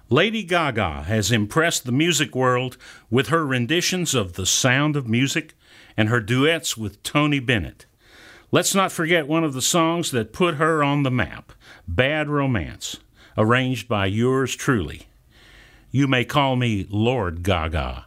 Lady Gaga has impressed the music world with her renditions of The Sound of Music and her duets with Tony Bennett. Let's not forget one of the songs that put her on the map, Bad Romance, arranged by yours truly. You may call me Lord Gaga.